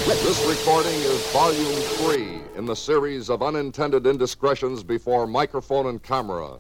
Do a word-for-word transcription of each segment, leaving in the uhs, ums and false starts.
This recording is volume three in the series of unintended indiscretions before microphone and camera.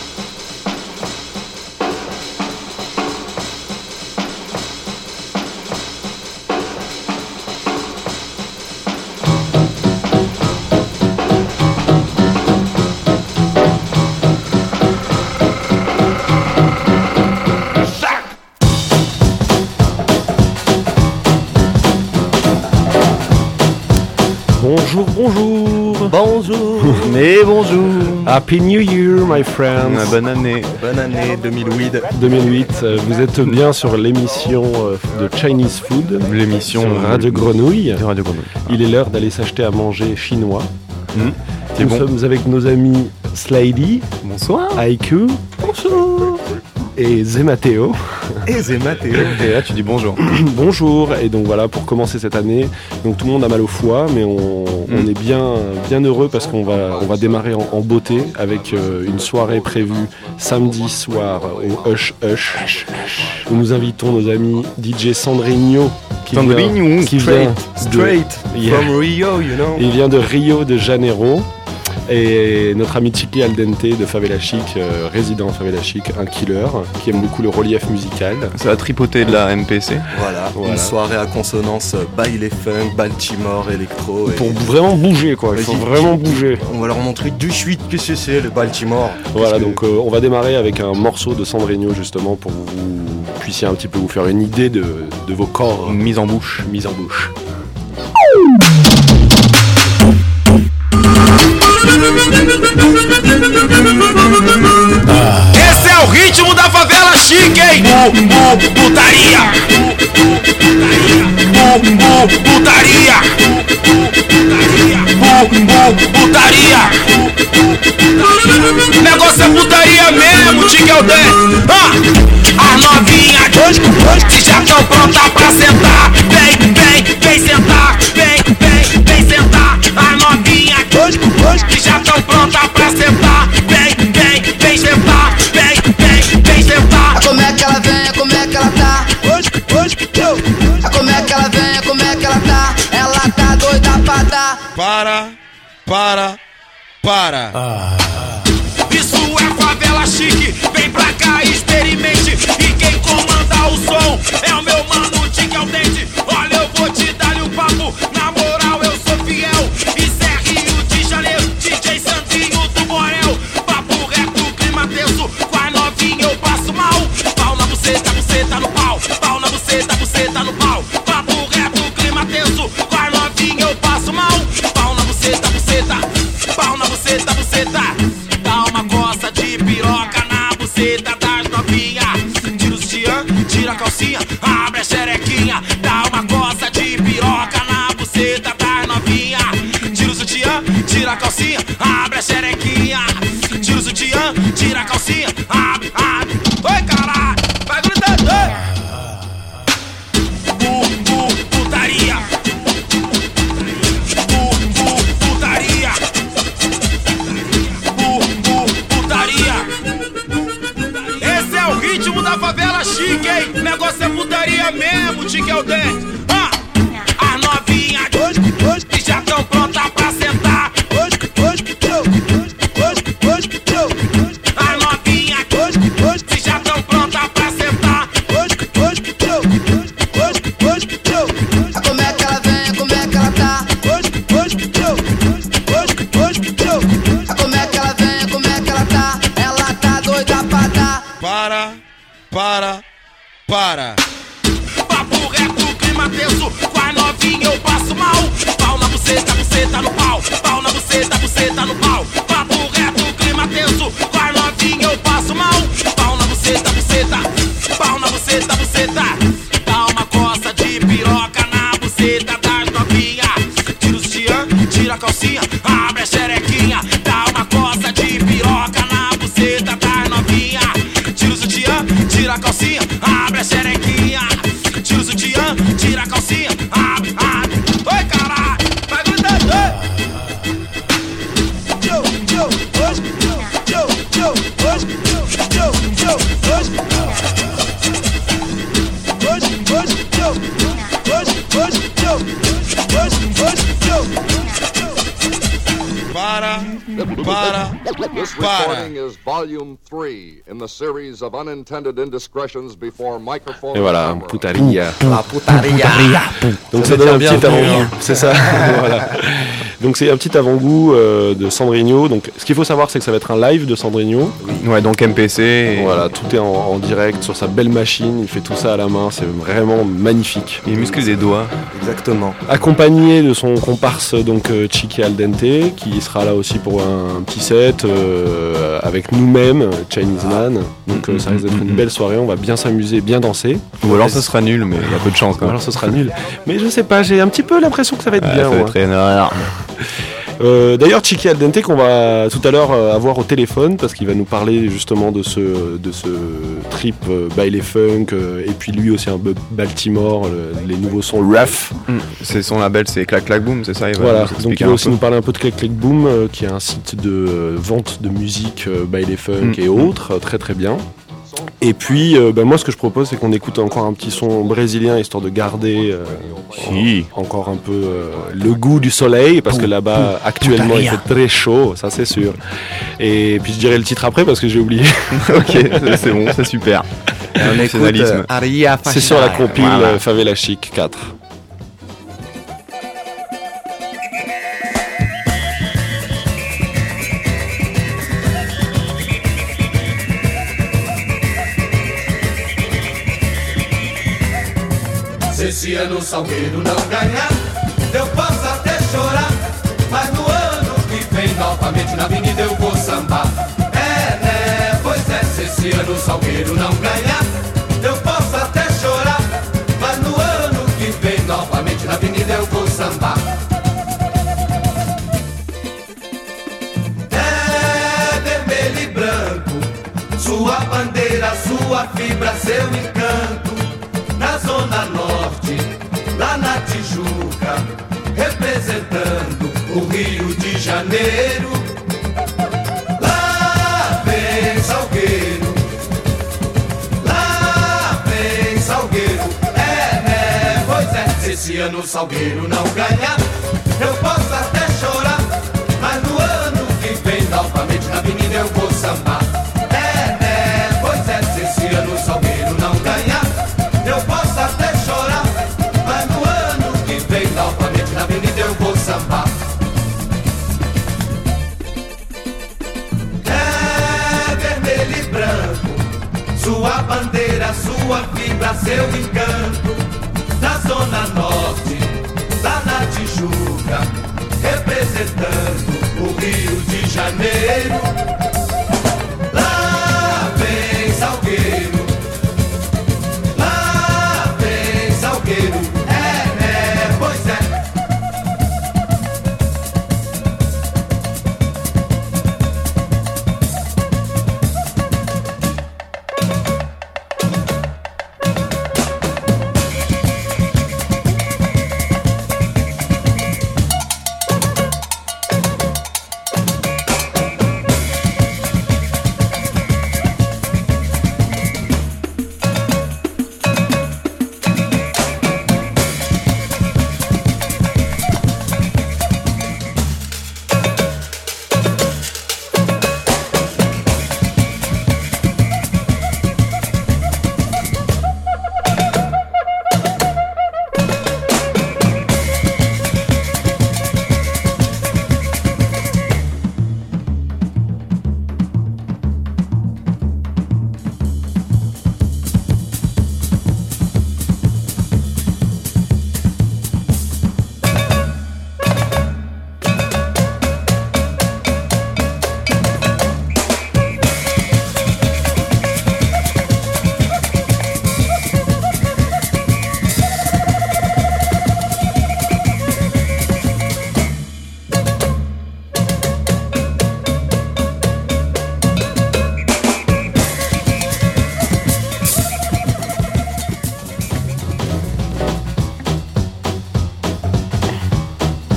Bonjour, bonjour. Bonjour. Mais bonjour. Happy New Year, my friends. Bonne année. Bonne année deux mille huit. deux mille huit. Vous êtes bien sur l'émission de Chinese Food. L'émission sur Radio Grenouille. De Radio Grenouille. Il est l'heure d'aller s'acheter à manger chinois. Mmh. Nous bon. sommes avec nos amis Slady. Bonsoir. Aiku. Bonjour. Et Zemateo. Et Zemateo. Et là tu dis bonjour. Bonjour. Et donc voilà, pour commencer cette année, donc tout le monde a mal au foie, mais on, mm. on est bien, bien heureux parce qu'on va, on va démarrer en, en beauté avec euh, une soirée prévue samedi soir au Hush Hush, où nous invitons nos amis D J Sandrinho, qui Sandrinho, vient, qui straight, vient straight de, yeah. from Rio, you know. Il vient de Rio de Janeiro. Et notre ami Chiqui Aldente de Favela Chic, euh, résident Favela Chic, un killer, qui aime beaucoup le relief musical. Ça a tripoté de la M P C. Voilà, voilà. Une soirée à consonance baile funk, Baltimore, électro. Pour et... vraiment bouger quoi, il faut vraiment bouger. On va leur montrer de suite que c'est, c'est le Baltimore. Voilà, que... donc euh, on va démarrer avec un morceau de Sandrinho justement pour que vous puissiez un petit peu vous faire une idée de, de vos corps. Mise en bouche. Mise en bouche. Ah. Esse é o ritmo da favela chique, hein? Bu, bu, putaria. Bu, bu, putaria. Bu, bu, putaria. Negócio é putaria mesmo, Tique Aldente. Ah, as novinhas que já tão pronta pra sentar. Vem, vem, vem sentar. Vem, vem, vem sentar. As novinhas que já tão pronta pra sentar. Vem, vem, vem sentar. Vem, vem, vem sentar. Como é que ela vem, como é que ela tá? Hoje, hoje, eu. Como é que ela vem, como é que ela tá? Ela tá doida pra dar. Para, para, para. Ah. Isso é favela chique. Vem pra cá e experimente. E quem comanda o som é o meu mano Tique Aldente. Olha, eu vou te dar-lhe um papo. Na moral, eu sou fiel. Isso é Rio de Janeiro. D J Sandrinho do Borel. Papo reto, clima tenso. Com a novinha eu passo mal. Pau na buceta, buceta no pau. Pau na buceta, buceta no pau. Papo reto, clima tenso. Com a novinha eu passo mal. Pau na buceta, buceta. Pau na buceta, buceta. Dá uma coça de piroca na buceta das novinhas. Tira o sutiã, tira a calcinha, abre a xerequinha. Dá uma coça de piroca na buceta das novinhas. Tira o sutiã, tira a calcinha, abre a xerequinha. Tira o sutiã, tira a calcinha, abre, abre. Oi, caralho, vai gritando, oi. Bu, bu, putaria. Bu, bu, putaria. Bu, bu, putaria. Esse é o ritmo da favela chique, hein? Negócio é putaria mesmo, Tique Aldente. Ah, as novinhas que já tão pronta pra sentar. As novinhas que já tão pronta pra sentar. Como é que ela vem, como é que ela tá? Como é que ela vem, como é que ela tá? Ela tá doida pra dar. Para, para, para. Papo reto, clima tenso. Com a novinha eu passo mal. Pau na buceta, buceta no pau. Pau na buceta, buceta no pau. Papo reto, clima tenso. Com a novinha eu passo mal. Pau na buceta, buceta. Pau na buceta, buceta. Dá uma coça de piroca na buceta das novinhas. Tira o sutiã, tira a calcinha, abre a xerequinha. Dá uma coça de piroca na buceta das novinhas. Tira o sutiã, tira a calcinha, abre a xerequinha. Tira o sutiã, tira a calcinha, abre, abre. Oi, caralho, vai gritando, oi. Para, para, This para. recording is volume three in the series of unintended indiscretions before microphone Et voilà, and camera. putaria. La putaria. Donc Ça ça veut donne un dire petit bienvenue, avant-goût, hein. c'est ça. Voilà. Donc c'est un petit avant-goût euh, de Sandrino. Donc ce qu'il faut savoir, c'est que ça va être un live de Sandrino. Ouais, donc M P C. Et... Voilà, tout est en, en direct sur sa belle machine. Il fait tout ça à la main, c'est vraiment magnifique. Il muscle des doigts. Exactement. Accompagné de son comparse donc euh, Chiqui Aldente, qui sera là aussi pour un, un petit set euh, avec nous-mêmes, Chinese Man. Donc euh, ça risque d'être une belle soirée. On va bien s'amuser, bien danser. Ou alors ça sera nul, mais il y a peu de chance Ou quand même. alors ce sera nul. Mais je sais pas, j'ai un petit peu l'impression que ça va être Ouais, bien. ça va moi. être énorme. Euh, D'ailleurs, Chiqui Aldente qu'on va tout à l'heure euh, avoir au téléphone parce qu'il va nous parler justement de ce, de ce trip euh, baile funk euh, et puis lui aussi un peu Baltimore, le- les nouveaux sons rough. Mm. C'est son label, c'est Clac Clac Boom, c'est ça, il va Voilà, nous donc expliquer il va un aussi peu. nous parler un peu de Click Click Boom euh, qui est un site de euh, vente de musique euh, baile funk Mm. et autres, euh, très très bien. Et puis, euh, bah, moi, ce que je propose, c'est qu'on écoute encore un petit son brésilien, histoire de garder euh, Si. en- encore un peu euh, le goût du soleil, parce que là-bas, actuellement, il fait très chaud, ça c'est sûr. Et puis, je dirai le titre après, parce que j'ai oublié. Ok, c'est- c'est bon, c'est super. Et on écoute Professionnalisme. euh, Aria C'est sur la Fashion. compile Voilà. euh, Favela Chic quatre. Se esse ano o Salgueiro não ganhar, eu posso até chorar, mas no ano que vem novamente na avenida eu vou sambar. É, né? Pois é, se esse ano o Salgueiro não ganhar, eu posso até chorar, mas no ano que vem novamente na avenida eu vou sambar. É vermelho e branco, sua bandeira, sua fibra, seu encanto. Na Zona Norte, lá na Tijuca, representando o Rio de Janeiro. Lá vem Salgueiro, lá vem Salgueiro. É, né? Pois é, se esse ano o Salgueiro não ganhar, eu posso até chorar, mas no ano que vem novamente na avenida eu vou sambar. É, né? Pois é, se esse ano o Salgueiro não ganhar, eu posso até chorar, mas no ano que vem novamente na avenida eu vou sambar. É vermelho e branco, sua bandeira, sua fibra, seu encanto. Na Zona Norte, lá na Tijuca, representando o Rio de Janeiro. Lá vem Salgueiro, lá vem Salgueiro, é, né? Pois é.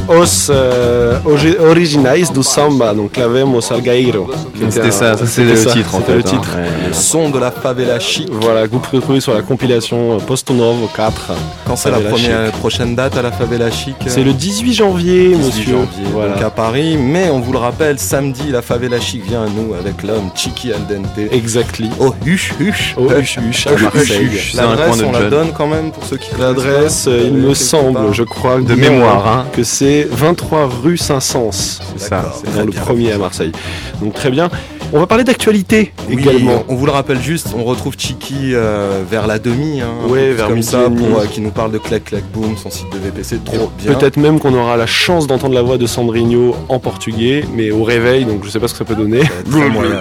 os euh, originais do samba, donc Clavemos Salgueiro. C'était ça, ça c'est le ça, titre en c'était fait. le titre. Hein. Ouais. Le son de la favela chic. Voilà, que vous pouvez trouver sur la compilation Posto Novo quatre. Quand c'est la Favela première, Chic. prochaine date à la favela chic? C'est le dix-huit janvier, dix-huit monsieur. janvier, Voilà. donc à Paris. Mais on vous le rappelle, samedi, la favela chic vient à nous avec l'homme Chiqui Al Dente. Exactly. Oh, huche, huche. Au Huche Huche à Huche, Marseille. Huche. C'est un L'adresse, coin de on la John. donne quand même pour ceux qui connaissent L'adresse, pas. euh, il me Quelque semble, part. je crois, De bien, mémoire, hein. que c'est vingt-trois rue Saint-Saëns. C'est ça. D'accord. C'est Très dans le bien. premier à Marseille. Donc très bien. On va parler d'actualité Oui, également. on vous le rappelle juste, on retrouve Chiki euh, vers la demi, hein, un Ouais, peu plus vers comme midi ça, et demi. pour, euh, qui nous parle de Clac Clac Boom, son site de V P C, trop bien. Peut-être même qu'on aura la chance d'entendre la voix de Sandrino en portugais, mais au réveil, donc je sais pas ce que ça peut donner. Très moyen.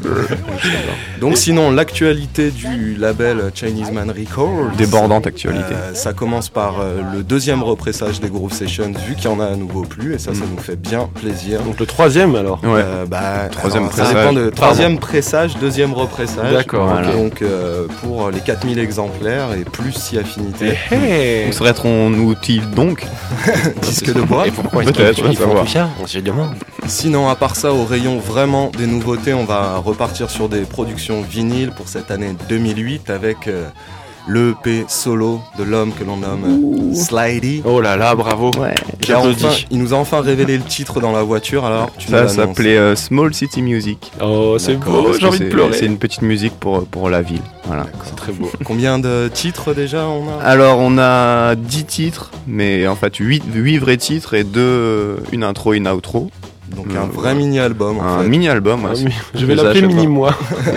Donc sinon, l'actualité du label Chinese Man Records. Débordante actualité. Euh, ça commence par euh, le deuxième repressage des Groove Sessions, vu qu'il y en a à nouveau plus, et ça, ça nous fait bien plaisir. Donc le troisième alors. Ouais. Euh, bah, Troisième alors, ça pressage. dépend de troisième pressage, deuxième repressage. D'accord, voilà. Donc euh, pour les quatre mille exemplaires et plus si affinité. Hey. Où serait-on-nous-t-il donc? Disque de bois. pourquoi Peut-être, va savoir. ça? On se demande. Sinon, à part ça, au rayon vraiment des nouveautés, on va repartir sur des productions vinyles pour cette année deux mille huit avec euh, l'E P solo de l'homme que l'on nomme euh, Slidey. Oh là là, bravo. Ouais. Il, a J'applaudis. enfin- il nous a enfin révélé le titre dans la voiture, alors tu nous Ça l'annonces. s'appelait euh, Small City Music. Oh, c'est D'accord, beau, Parce j'ai que envie de c'est- pleurer. C'est une petite musique pour, pour la ville. Voilà. C'est très beau. Combien de titres déjà on a Alors on a dix titres, mais en fait huit vrais titres et deux, une intro et une outro. Donc Euh, un vrai mini-album en Un fait. mini-album. Ah, ouais. mais je vais les l'appeler achète pas. Mini-moi.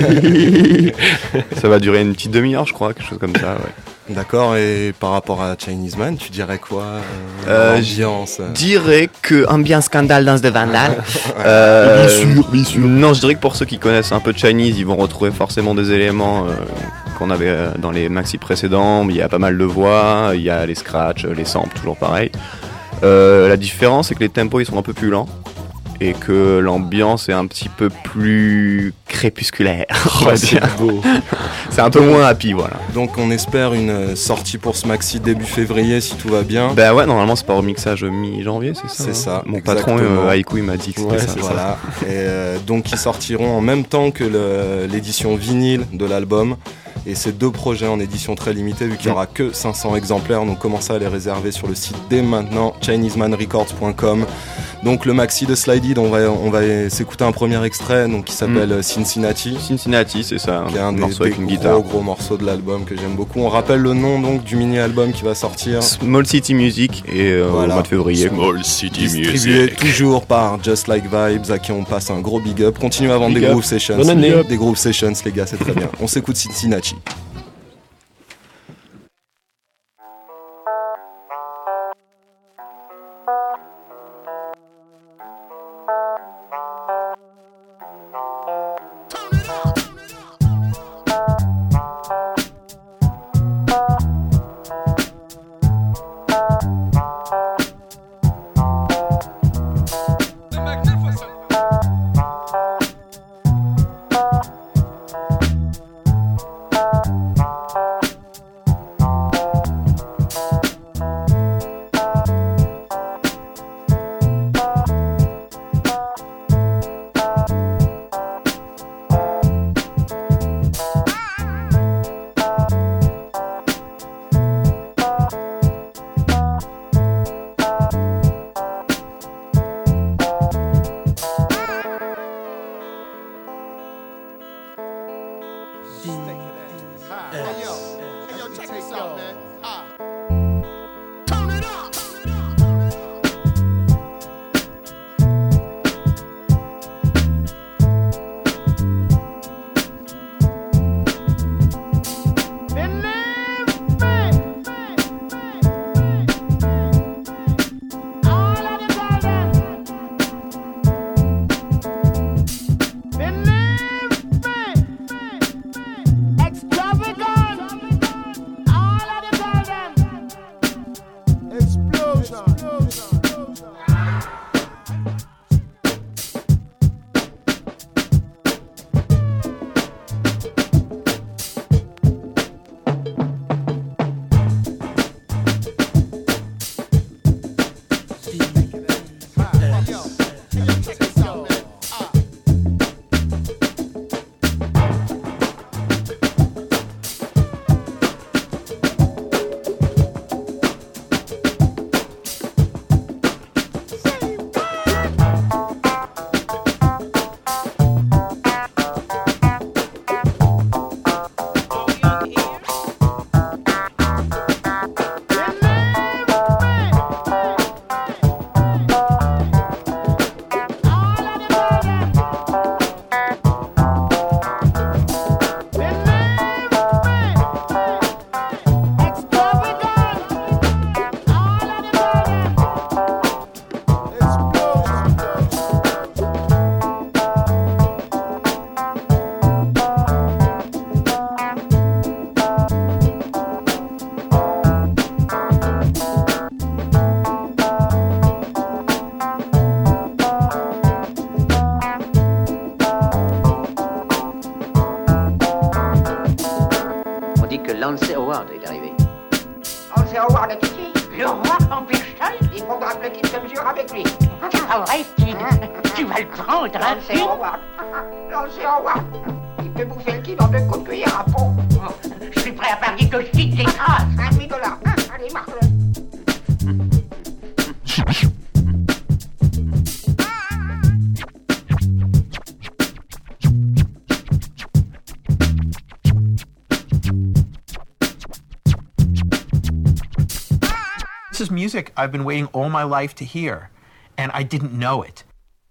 Ça va durer une petite demi-heure, je crois, quelque chose comme ça. Ouais. D'accord, et par rapport à Chinese Man, tu dirais quoi euh, Euh, L'ambiance euh, Je dirais que ambiance scandale dans de Vandal. Euh, Bien sûr, bien sûr. Non, je dirais que pour ceux qui connaissent un peu Chinese, ils vont retrouver forcément des éléments euh, qu'on avait euh, dans les maxi précédents. Il y a pas mal de voix, il y a les scratchs, les samples, toujours pareil. Euh, la différence, c'est que les tempos ils sont un peu plus lents et que l'ambiance est un petit peu plus crépusculaire. on va Oh, c'est dire. beau. C'est un peu moins happy, voilà. Donc on espère une euh, sortie pour ce maxi début février si tout va bien. Bah ouais, normalement c'est pas au mixage mi-janvier, c'est ça C'est hein ça, Mon patron, exactement. euh, Haïkou, il m'a dit que c'était Ouais, ça. c'est Voilà. Et euh, donc ils sortiront en même temps que le- l'édition vinyle de l'album. Et ces deux projets en édition très limitée, vu qu'il n'y aura que cinq cents exemplaires, donc commencez à les réserver sur le site dès maintenant, chinese man records point com. Donc le maxi de Slidey, dont on va, on va s'écouter un premier extrait, donc qui s'appelle Cincinnati, Cincinnati, c'est ça, qui est un un des, morceau avec des une gros guitare. gros morceaux de l'album que j'aime beaucoup. On rappelle le nom donc du mini-album qui va sortir. Small City Music et euh, Voilà. au mois de février. Small City Distribué toujours par Just Like Vibes, à qui on passe un gros big up. Continuez à vendre Big des up. Groove Sessions. Bonne année. Des Groove Sessions, les gars, c'est très bien. On s'écoute Cincinnati. Ramsay Howard est arrivé. Ramsay Howard est ici. Le roi Campbellstein? Il faudra que l'équipe se mesure avec lui. C'est pas vrai, Steve. Tu vas le prendre, hein? Ramsay Howard. Ramsay Howard. Il peut bouffer le kid en deux coups de cuillère à peau. Je suis prêt à parier que Steve t'écrase. Un demi-dollar. Allez, marque-le. This is music I've been waiting all my life to hear, and I didn't know it.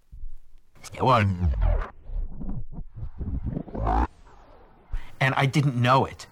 And I didn't know it.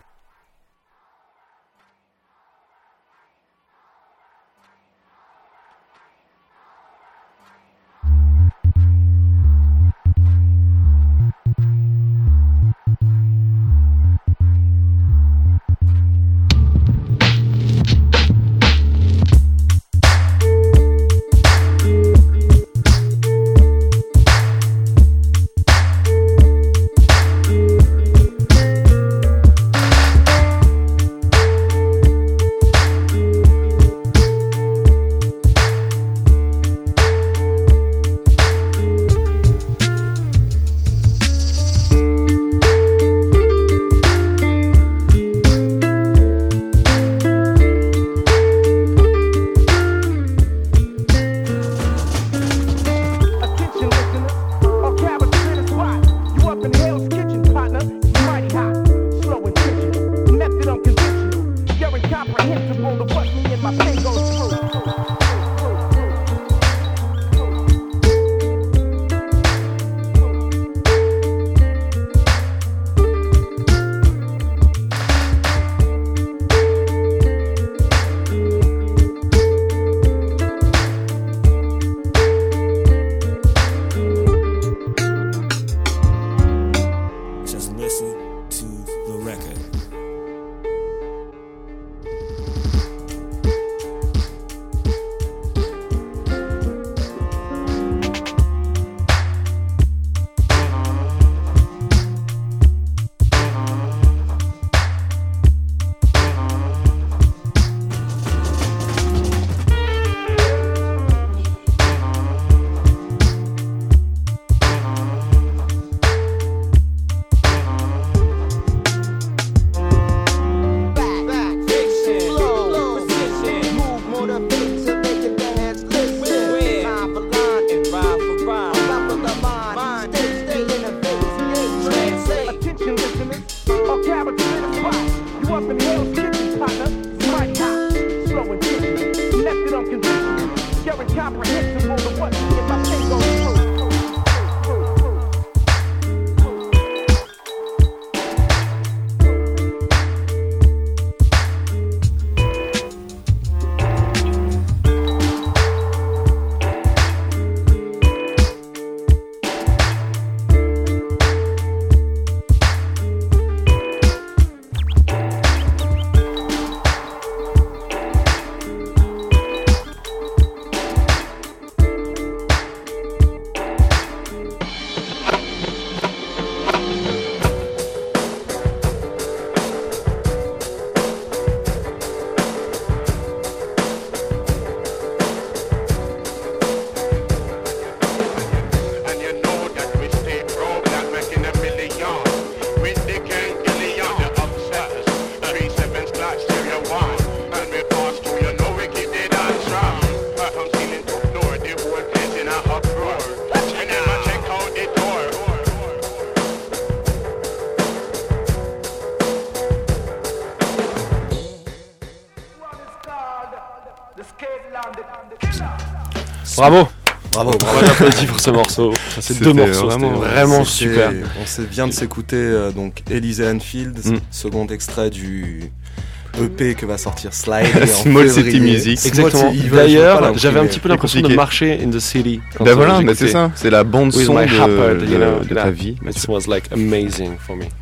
Bravo. Bravo, bravo. On applaudit pour ce morceau. Enfin, c'est deux morceaux, vraiment, c'était vraiment c'était, super. On vient de s'écouter euh, donc Elise Enfield, mm. second extrait du E P que va sortir Slide Small City Music. Exactement. D'ailleurs, j'avais un petit peu l'impression de marcher in the city. Ben voilà, mais c'est ça, c'est la bande son de, Harper, de, you know, de ta vie. It was like amazing for me.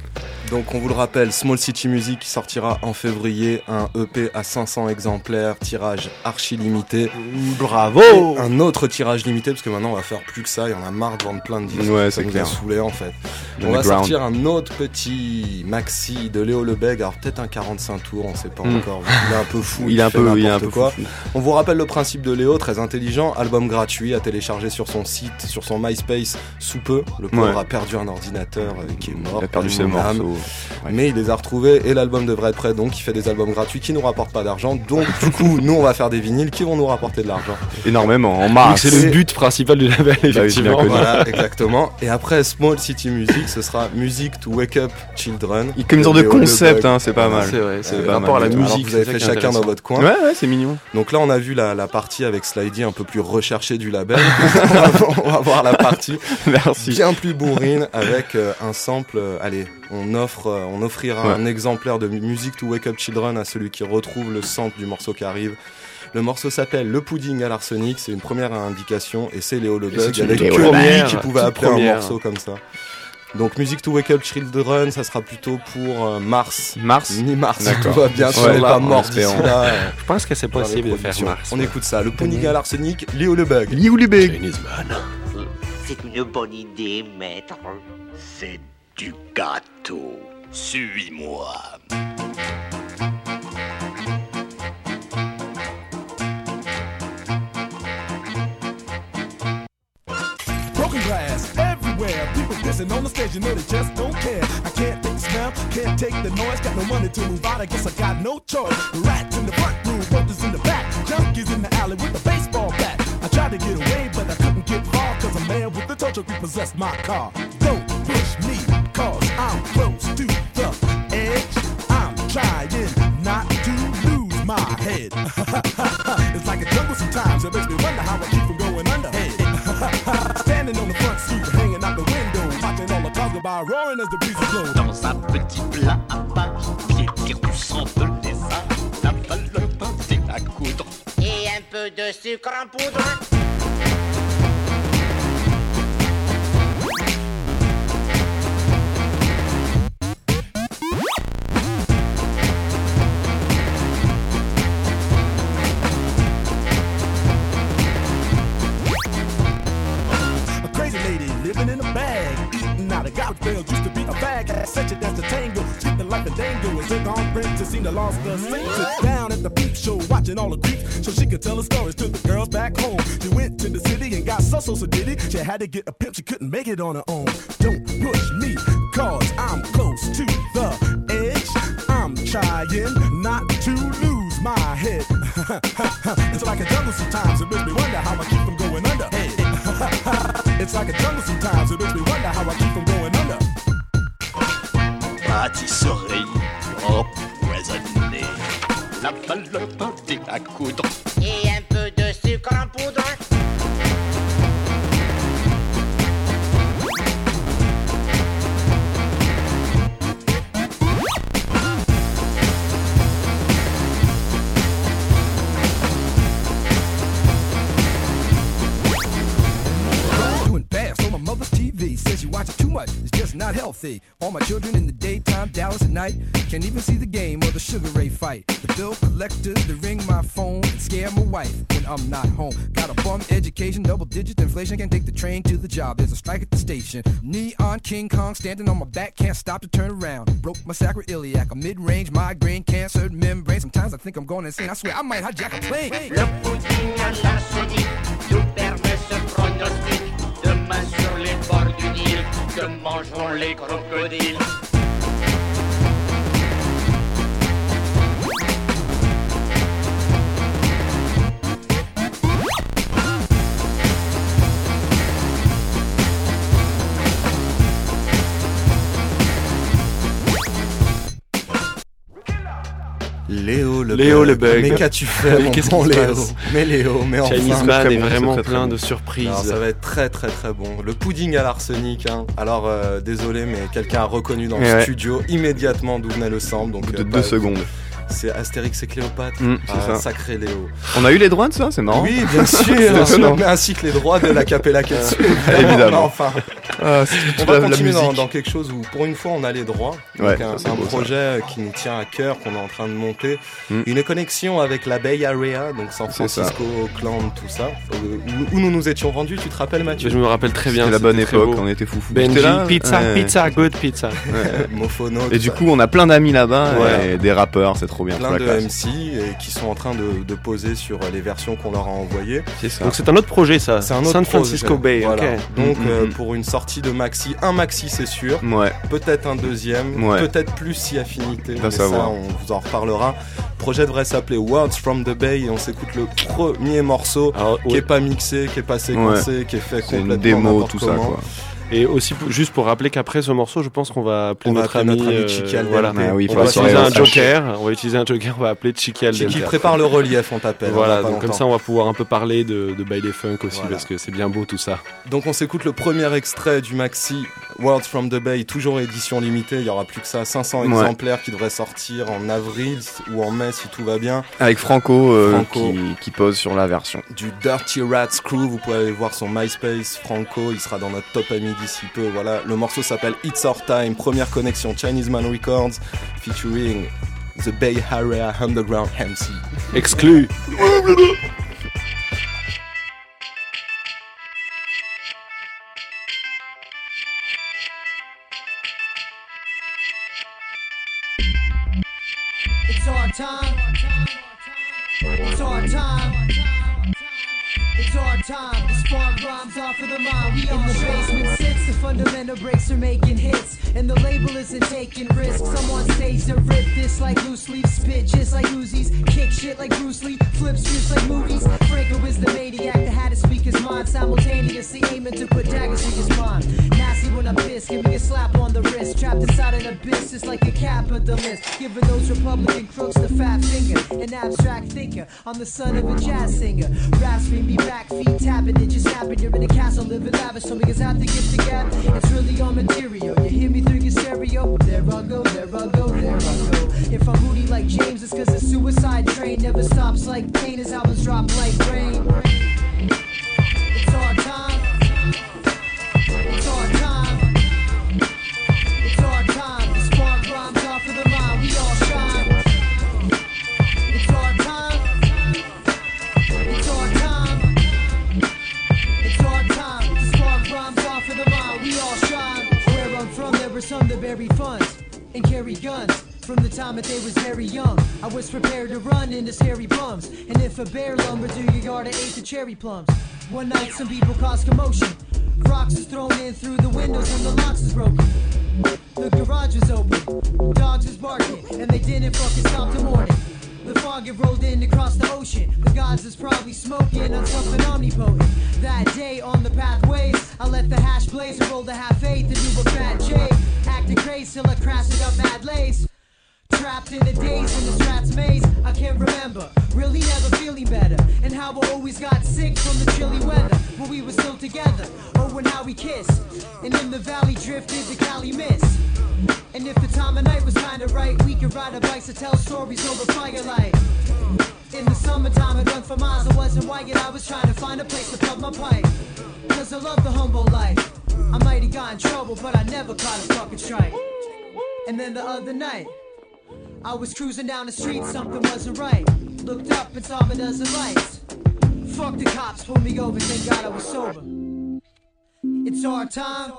Donc on vous le rappelle, Small City Music qui sortira en février, un E P à cinq cents exemplaires, tirage archi limité. Bravo. Et un autre tirage limité, parce que maintenant on va faire plus que ça, il y en a marre de vendre plein de disques, ouais, ça c'est nous clair. a saoulé en fait. The On va ground. sortir un autre petit maxi de Léo Lebègue, alors peut-être un quarante-cinq tours, on sait pas Mm. encore, il est un peu fou, Il est un fait peu, il est un n'importe peu quoi. fou. On vous rappelle le principe de Léo, très intelligent, album gratuit à télécharger sur son site, sur son MySpace sous peu. Le pauvre Ouais. a perdu un ordinateur euh, qui est mort. Il a perdu ses une âme. morceaux. Ouais. Mais il les a retrouvés et l'album devrait être prêt, donc il fait des albums gratuits qui nous rapportent pas d'argent. Donc du coup, nous on va faire des vinyles qui vont nous rapporter de l'argent. Énormément, en Donc masse. c'est le but principal du label, oui, j'ai bien effectivement. connu. Voilà, exactement. Et après Small City Music, ce sera Music to Wake Up Children. Il comme une sorte de Léo concept, Lebègue. hein, c'est pas mal. C'est vrai, c'est Euh, le rapport à la Alors, musique. vous avez c'est fait ça qui est chacun dans intéressant. votre coin. Ouais, ouais, c'est mignon. Donc là, on a vu la, la partie avec Slidey un peu plus recherchée du label. on, va, on va voir la partie Merci. bien plus bourrine avec euh, un sample. euh, allez, on offre, euh, on offrira Ouais. un exemplaire de Music to Wake Up Children à celui qui retrouve le sample du morceau qui arrive. Le morceau s'appelle Le Pudding à l'arsenic. C'est une première indication et c'est Léo Lebègue. c'est Il y avait une que toute lui première, qui pouvait toute appeler première. un morceau comme ça. Donc Music to Wake Up Children, ça sera plutôt pour euh, mars. Mars. Mi-mars, si D'accord. tout va bien, si Ouais, on n'est pas en mort d'ici espérant. là. euh, Je pense que c'est dans les possible de faire productions. mars. On écoute ça, Le Pudding à l'arsenic, Léo Lebègue. Liu Lebègue. Chinese man. C'est une bonne idée, maître. C'est du gâteau. Suis-moi. Broken glass everywhere. People pissing on the stage, you know they just don't care. I can't take the smell, can't take the noise. Got no money to move out, I guess I got no choice. The rats in the front room, brothers in the back. Junkies in the alley with the baseball bat. I tried to get away, but I couldn't get far. Cause a man with the tow truck repossessed my car. Don't push me, cause I'm close to the edge. I'm trying not to lose my head. It's like a jungle sometimes, it makes me wonder how I keep from going under. Standing on the front stoop, hanging out the window, watching all the cars go by, roaring as the breeze blows. Dans un petit plat à part, pied qui ressemble des arbres, avale le pain à coudre. Et un peu de sucre en poudre. A crazy lady living in a bag, eating out of garbage pails, used to be a bag. Such a dance to tango, treat the life of dango. And took on Prince to seem to lost the sense. Sit down at the peep show, watching all the creeps, so she could tell her stories to the girls back home. She went to the city and got so so so did it. She had to get a pimp, she couldn't make it on her own. Don't push me, cause I'm close to the edge. I'm trying not to lose my head. It's like a jungle sometimes, it makes me wonder how I keep from going under. It's like a jungle sometimes, it makes me wonder how I keep from going under. Pâtisserie empoisonnée. Avale le pain à coudre. Et un peu de sucre en poudre. Doing fast on my mother's T V. Says you watch it too much, it's just not healthy. All my children in the daytime, Dallas at night. Can't even see the game or the Sugar Ray fight. The bill collectors, they ring my phone and scare my wife when I'm not home. Got a bum education, double digit inflation. Can't take the train to the job, there's a strike at the station. Neon King Kong standing on my back, can't stop to turn around. Broke my sacroiliac, a mid-range migraine, cancer membrane. Sometimes I think I'm going insane, I swear I might hijack a plane. Le pudding à l'arsenic nous permet ce pronostic. Demain sur les bords du Nil, que mangeront les crocodiles. Léo Lebègue. Léo Lebègue. Mais qu'as-tu fait, mon Qu'est-ce bon qui se Léo? passe Mais Léo, mais enfin. Chinese très, Man très est bon, vraiment très, très plein bon. de surprises. Alors, ça va être très très très bon. Le pudding à l'arsenic, hein. Alors euh, désolé, mais quelqu'un a reconnu dans Eh le ouais. studio immédiatement d'où venait le sample. Donc De euh, deux pas, secondes. C'est Astérix et Cléopâtre. Mmh, c'est ah, ça. Sacré Léo. On a eu les droits de ça, c'est marrant. Oui, bien sûr. Mais ainsi que les droits de la Capella Ketsu. Évidemment. Enfin, ah, on va continuer dans, dans quelque chose où, pour une fois, on a les droits. Ouais, donc un, ça, un beau, projet ça. qui nous tient à cœur, qu'on est en train de monter. Mmh. Une connexion avec la Bay Area, donc San Francisco, Oakland, tout ça. Où, où nous nous étions rendus, tu te rappelles, Mathieu? Je me rappelle très bien. C'était la bonne époque, on était foufou. Benji, pizza, ouais. pizza, good pizza. Ouais. Mofono. Et du coup, on a plein d'amis là-bas, ouais. et des rappeurs, c'est trop bien. Plein de M C et qui sont en train de, de poser sur les versions qu'on leur a envoyées. C'est ça. Donc c'est un autre projet, ça. C'est un autre San Francisco projet. Bay. Voilà. Okay. Donc mm-hmm. euh, pour une sortie de maxi, un maxi c'est sûr. Ouais. Peut-être un deuxième. Ouais. Peut-être plus si affinité. Va mais savoir. ça, on vous en reparlera. Le projet devrait s'appeler Words from the Bay et on s'écoute le premier morceau Alors, qui ouais. est pas mixé, qui est pas séquencé, ouais. qui est fait c'est complètement une démo, n'importe tout comment. ça quoi. Et aussi, juste pour rappeler qu'après ce morceau, je pense qu'on va appeler on notre, va appeler ami, notre ami euh, Chiqui Al voilà. Ah oui, on va utiliser un joker. On va utiliser un joker. On va appeler Chiqui Al Chiqui prépare le relief, on t'appelle. Voilà, on donc comme ça, on va pouvoir un peu parler de, de Bailey Funk aussi, voilà. parce que c'est bien beau tout ça. Donc on s'écoute le premier extrait du maxi Words from the Bay, toujours édition limitée. Il y aura plus que ça, cinq cents ouais. exemplaires qui devraient sortir en avril ou en mai si tout va bien. Avec Franco, euh, Franco. Qui, qui pose sur la version. Du Dirty Rats Crew, vous pouvez aller voir son MySpace. Franco, il sera dans notre top ami d'ici peu. Voilà. Le morceau s'appelle It's Our Time, première connexion Chinese Man Records, featuring The Bay Area Underground M C. Exclu. It's our time. It's our time. It's our time, the spark rhymes off of the mind. We in the basement sits, the fundamental breaks are making hits, and the label isn't taking risks. I'm on stage to rip this like loose leaf, spit just like Uzis, kick shit like Bruce Lee, flip scripts like movies. Franco is the maniac that had to speak his mind, simultaneously aiming to put daggers in his mind. Nasty when I'm pissed, give me a slap on the wrist, trapped inside an abyss, it's like a capitalist, giving those Republican crooks the fat finger, an abstract thinker. I'm the son of a jazz singer, rasping me back, feet tapping it, just snapping. You're in a castle, living lavish, so niggas have to get the gap. It's really all material. You hear me through your stereo. There I go, there I go, there I go. If I'm moody like James, it's cause the suicide train never stops like pain. His albums drop like rain. It's our time. It's our time. It's our time. The spark rhymes off of the mind. We all shine. It's our time. It's our time. It's our time. The spark rhymes off of the mind. We all shine. Where I'm from, there were some that buried funds and carried guns. From the time that they was very young, I was prepared to run into scary bums. And if a bear lumbered through your yard, I ate the cherry plums. One night, some people caused commotion. Rocks was thrown in through the windows and the locks was broken. The garage was open, dogs was barking, and they didn't fucking stop till morning. The fog had rolled in across the ocean. The gods was probably smoking on something omnipotent. That day on the pathways, I let the hash blaze and rolled a half eighth into a fat J. Acting crazy till I crashed it up mad lace. Trapped in a daze in the Strat's maze, I can't remember, really never feeling better. And how I always got sick from the chilly weather, when we were still together, oh and how we kissed. And in the valley drifted the Cali mist. And if the time of night was kinda right, we could ride our bikes to tell stories over firelight. In the summertime I'd run for miles, I wasn't white yet I was trying to find a place to plug my pipe. Cause I love the humble life, I might have got in trouble but I never caught a fucking strike. And then the other night, I was cruising down the street, something wasn't right. Looked up and saw a dozen lights. Fuck the cops, pulled me over, thank God I was sober. It's our time.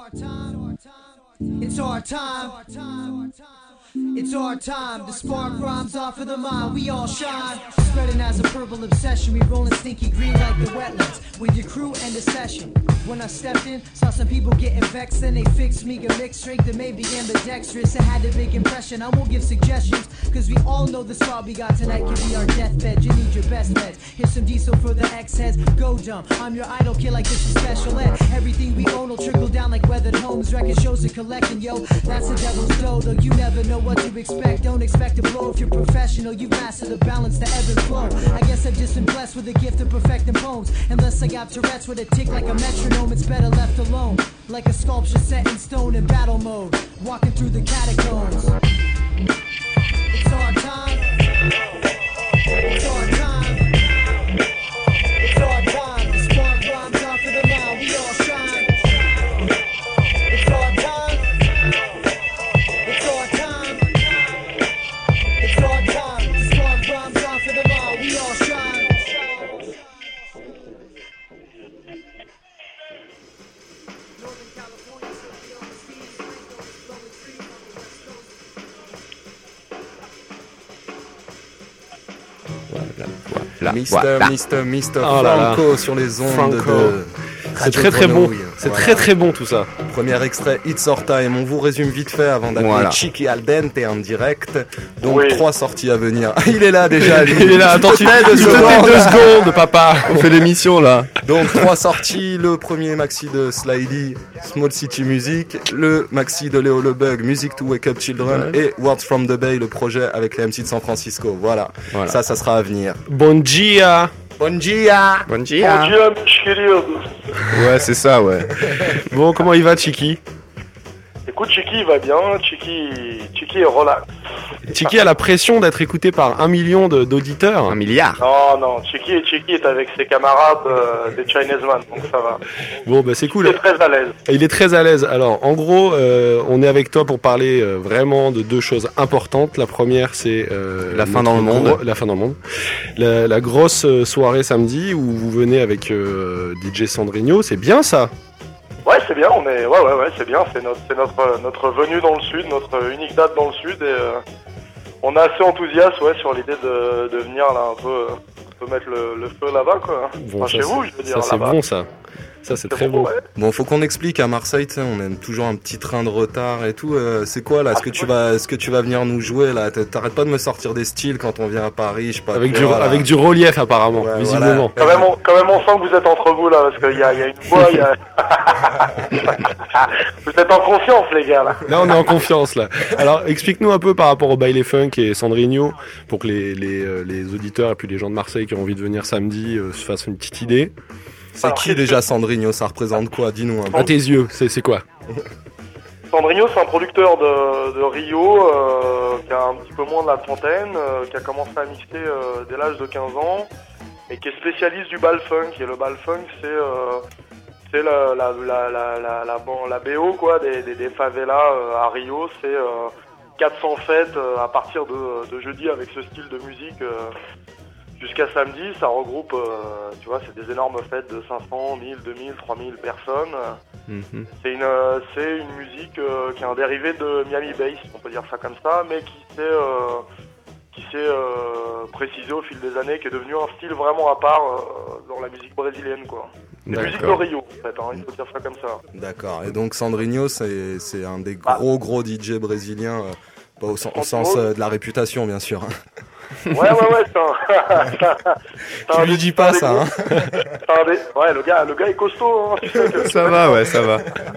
It's our time. It's our time. The spark rhymes off of the mind. We all shine. Spreading as a purple obsession. We rolling stinky green like the wetlands. With your crew and the session. When I stepped in, saw some people getting vexed. Then they fixed me a mixed drink that maybe ambidextrous. It had a big impression. I won't give suggestions, cause we all know the spot we got tonight can be our deathbed. You need your best meds. Here's some diesel for the ex-heads. Go dumb. I'm your idol kid like this is special ed. Everything we own will trickle down like weathered homes. Record shows are collecting, yo. That's the devil's dough, though you never know what to expect. Don't expect to blow if you're professional. You've mastered the balance, the ebb and flow. I guess I've just been blessed with the gift of perfecting poems. Unless I got Tourette's with a tick like a metronome, it's better left alone. Like a sculpture set in stone in battle mode. Walking through the catacombs. It's our time. Voilà, Mister voilà. Mister Mister Oh là là. Franco sur les ondes Franco. de C'est Radio très très bon. Grenouille. C'est Voilà. très très bon tout ça. Premier extrait, It's Our Time. On vous résume vite fait avant d'appeler Voilà. Chiqui Al Dente en direct. Donc Oui. trois sorties à venir. Il est là déjà. lui. Il est là, attends, tu Peut-être il deux te secondes. fait deux secondes, papa. On fait l'émission là. Donc trois sorties, le premier maxi de Slidey, Small City Music, le maxi de Léo Le Bug, Music to Wake Up Children, et Words from the Bay, le projet avec les M C de San Francisco. Voilà, Voilà. ça, ça sera à venir. Bon dia. Bon dia. Bon Bom dia. dia, meus queridos. Ouais, c'est ça, ouais. Bon, comment il va, Chiki? Écoute, Chiki, il va bien. Chiki, Chiki est relax. Chiki a la pression d'être écouté par un million de- d'auditeurs. Un milliard. Non, non, Chiki, Chiki est avec ses camarades euh, des Chinese Man, donc ça va. Bon, bah c'est Il cool. est très à l'aise. Il est très à l'aise. Alors, en gros, euh, on est avec toi pour parler euh, vraiment de deux choses importantes. La première, c'est euh, La fin notre dans le monde. gros- la fin dans le monde. La, la grosse euh, soirée samedi où vous venez avec euh, D J Sandrino. C'est bien ça. Ouais, c'est bien, on est, ouais, ouais, ouais, c'est bien. C'est notre, c'est notre, notre venue dans le sud, notre unique date dans le sud, et euh, on est assez enthousiaste, ouais, sur l'idée de, de venir là un peu, un peu mettre le, le feu là-bas, quoi. Bon, Enfin, ça, chez c'est- vous, je veux dire, ça c'est là-bas. bon ça. Ça c'est très bon, bon. ouais. Bon, faut qu'on explique à Marseille, tu sais, on a toujours un petit train de retard et tout. Euh, c'est quoi là? Est-ce que tu vas, est-ce que tu vas venir nous jouer là? T'arrêtes pas de me sortir des styles quand on vient à Paris, je sais pas. Avec quoi, du, là. avec du relief apparemment, Ouais, visiblement. Quand même, on, quand même, on sent que vous êtes entre vous là, parce qu'il y a, il y a une voix, il y a... Vous êtes en confiance, les gars, là. Là, on est en confiance, là. Alors, explique-nous un peu par rapport au Baile Funk et Sandrino, pour que les, les, euh, les auditeurs et puis les gens de Marseille qui ont envie de venir samedi euh, se fassent une petite idée. C'est qui déjà Sandrino? Ça représente quoi? Dis-nous un peu. À tes yeux, c'est c'est quoi? Sandrino, c'est un producteur de, de Rio, euh, qui a un petit peu moins de la trentaine, euh, qui a commencé à mixer euh, dès l'âge de quinze ans, et qui est spécialiste du bal funk. Et le bal funk, c'est euh, c'est la, la, la, la, la, la, bon, la B O quoi, des, des, des favelas euh, à Rio. C'est euh, quatre cents fêtes euh, à partir de, de jeudi avec ce style de musique euh, jusqu'à samedi. Ça regroupe, euh, tu vois, c'est des énormes fêtes de cinq cents, mille, deux mille, trois mille personnes. Mhm. C'est une, euh, c'est une musique euh, qui est un dérivé de Miami Bass, on peut dire ça comme ça, mais qui s'est euh, qui s'est euh, précisé au fil des années, qui est devenu un style vraiment à part euh, dans la musique brésilienne, quoi. La musique de D'accord. Rio, en fait, hein, il faut dire ça comme ça. D'accord. Et donc Sandrino, c'est c'est un des gros gros D J brésiliens, euh, pas au, sen- au sens euh, de la réputation, bien sûr. Ouais, ouais, ouais, c'est un... c'est un- c'est un Tu lui des- dis pas c'est ça, un hein. des gros- c'est un des- Ouais, le gars, le gars est costaud, hein, tu sais que- Ça va, ouais, ça va.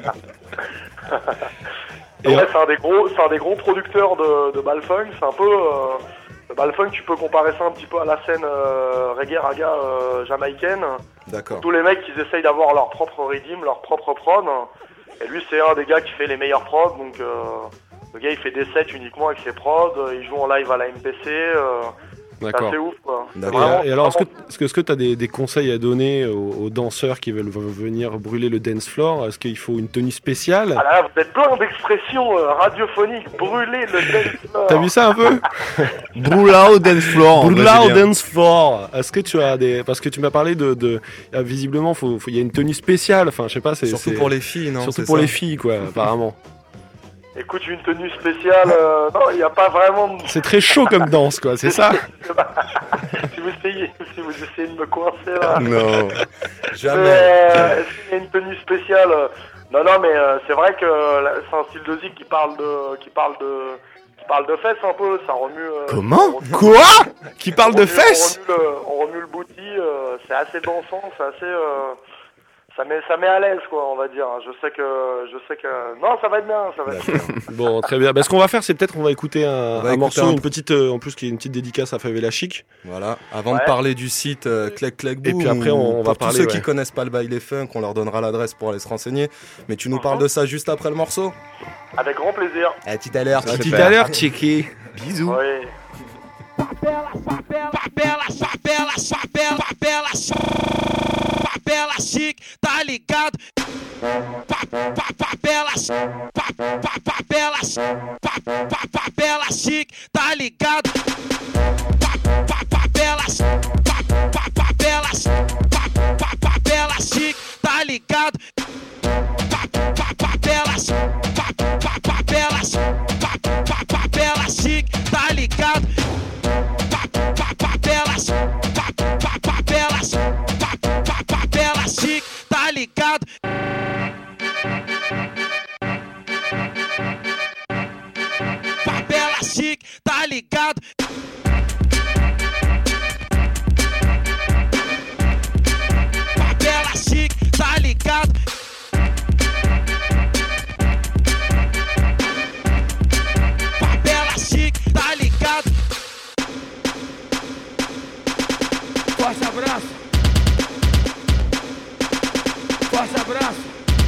Et ouais, c'est un des gros, c'est un des gros producteurs de, de balfunk. C'est un peu euh, le balfunk. Tu peux comparer ça un petit peu à la scène euh, reggae raga euh, jamaïcaine. D'accord. Tous les mecs, ils essayent d'avoir leur propre rhythm, leur propre prod. Et lui, c'est un des gars qui fait les meilleurs prods. Donc euh, le gars, il fait des sets uniquement avec ses prods. Il joue en live à la M P C. Euh, c'est D'accord. assez ouf, quoi. Et, Vraiment, et alors, est-ce que vraiment- est-ce que est-ce que tu as des, des conseils à donner aux, aux danseurs qui veulent v- venir brûler le dance floor? Est-ce qu'il faut une tenue spéciale? Ah là, vous êtes plein d'expressions euh, radiophoniques. Brûler le dance floor. T'as vu ça un peu? Brulao dance floor. en Brulao brésilien. dance floor. Est-ce que tu as des, parce que tu m'as parlé de, de ah, visiblement, faut, faut- il y a une tenue spéciale. Enfin, je sais pas, c'est Surtout c'est- pour les filles, non? Surtout c'est pour ça les filles, quoi, apparemment. Écoute, une tenue spéciale, euh, non, il n'y a pas vraiment de... C'est très chaud comme danse, quoi, c'est ça? si, vous essayez, si vous essayez de me coincer là... Non. Jamais. Euh, Est-ce qu'il y a une tenue spéciale? Non, non, mais euh, c'est vrai que euh, là, c'est un style de zik qui parle de... qui parle de... qui parle de fesses un peu, ça remue... euh, Comment? ça remue- Quoi? Qui parle on de remue- fesses? On remue le, on remue le booty, euh, c'est assez dansant, c'est assez... euh, ça met, ça met à l'aise, quoi, on va dire. Je sais que... Je sais que... Non, ça va être bien, ça va être bien. Bon, très bien. Bah, ce qu'on va faire, c'est peut-être qu'on va écouter un, On va un écouter morceau, un- une petite, euh, en plus qui est une petite dédicace à Favela Chic. Voilà. Avant Ouais. de parler du site euh, Clec Clec Boom, Et puis après, on- on pour va parler, tous ceux qui ouais. connaissent pas le baile funk, on leur donnera l'adresse pour aller se renseigner. Mais tu nous Mhm. parles de ça juste après le morceau. Avec grand plaisir. À tout à l'heure. À tout super. à l'heure, Chiki. Bisous. Oui. Favela, favela, favela, favela, favela chique, tá ligado? Fa- fa- Favela, fa- fa- favela, fa- fa- favela chique, tá ligado? Fa- fa- Favela, fa- fa- favela, fa- fa- chique, tá ligado? Papela, papela, papela chique, tá ligado? Papela, papela, papela chique, tá ligado? Papela chique, tá ligado? Papela chique, tá ligado? Papela chique, tá ligado? Forte abraço. Forte abraço.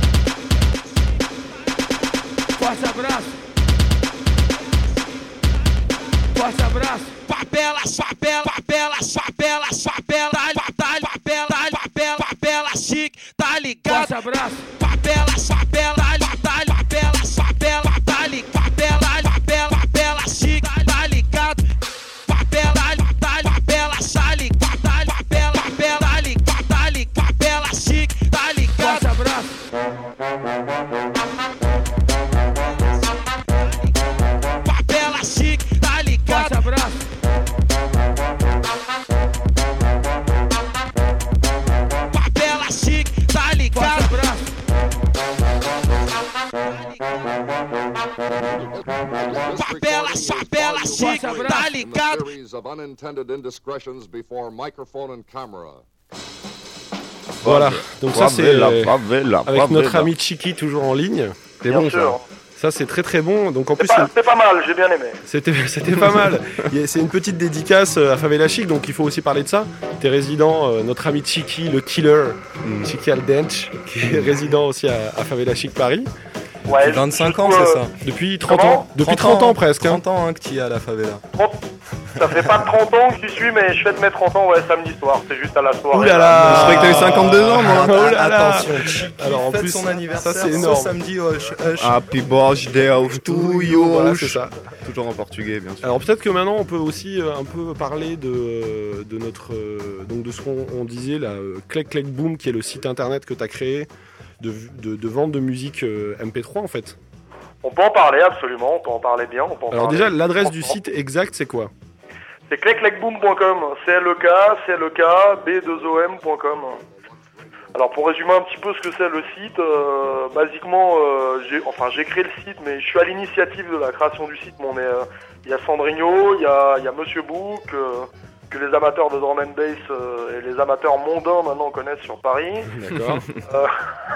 Forte abraço. Forte abraço. Papela, papela, papela, papela, papela, papela, papela, papela, papela chique, tá ligado? Forte abraço. Papela, papela, papela, papela, papela, papela, papela, papela chique, tá ligado? Papela, papela, papela, papela, papela, papela chique, tá ligado? Forte abraço. Papela chique, tá ligado? Forte abraço. Papela chique, tá ligado? Forte abraço. Papela, papela chique, tá ligado? Series of unintended indiscretions before microphone and camera. Voilà, donc ça c'est euh, favela, avec favela. notre ami Chiki toujours en ligne. C'est Bien bon sûr. ça. Ça c'est très très bon. Donc en C'est plus pas, c'est- c'est pas mal, j'ai bien aimé. c'était c'était pas mal. Il y a- C'est une petite dédicace à Favela Chic, donc il faut aussi parler de ça. T'es résident, euh, notre ami Chiki, le killer, Chiki Aldench, qui est résident aussi à, à Favela Chic Paris. Ouais, vingt-cinq du ans, coup, c'est euh, ça. Depuis trente Comment ans. Depuis trente ans presque. hein. trente ans hein, que tu es à la favela. Ça fait pas trente ans que j'y suis, mais je fête mes trente ans, ouais, samedi soir. C'est juste à la soirée. Ouh là là. Je croyais que t'avais cinquante-deux ans, moi. Oh là là. Attention, Chiki Alors, en fête plus, son anniversaire ça, c'est ce énorme. samedi au Hush Hush. Happy birthday to you. Voilà, c'est ça. Toujours en portugais, bien sûr. Alors peut-être que maintenant on peut aussi euh, un peu parler de, de notre euh, donc de ce qu'on on disait là, euh, Click Click Boom, qui est le site internet que tu as créé de, de, de vente de musique euh, M P trois en fait. On peut en parler, absolument, on peut en parler bien. On peut en Alors parler. déjà l'adresse du site exact c'est quoi? C'est cleclecboom point com, C L E K, C L E K, B deux O M point com. Alors pour résumer un petit peu ce que c'est le site, euh, basiquement, euh, j'ai, enfin j'ai créé le site, mais je suis à l'initiative de la création du site. Bon, on est, euh, il y a Sandrigno, il y a, il y a Monsieur Book, euh, que les amateurs de drum and bass euh, et les amateurs mondains maintenant connaissent sur Paris. D'accord. Euh,